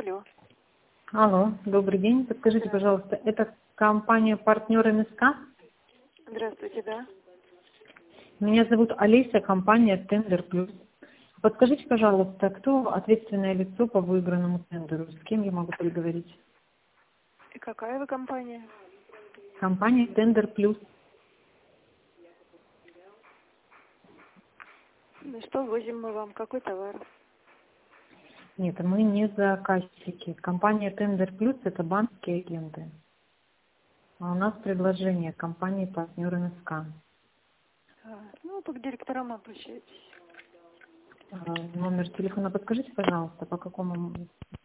Алло. Алло, добрый день. Подскажите, пожалуйста, это компания «Партнер МСК»? Здравствуйте, да. Меня зовут Олеся, компания «Тендер Плюс». Подскажите, пожалуйста, кто ответственное лицо по выигранному тендеру? С кем я могу переговорить? И какая вы компания? Компания «Тендер Плюс». Ну что возим мы вам? Какой товар? Нет, мы не заказчики. Компания «Тендер Плюс» — это банковские агенты. А у нас предложение компании «Партнер МСК». Ну, к директорам обращайтесь. Номер телефона подскажите, пожалуйста, по какому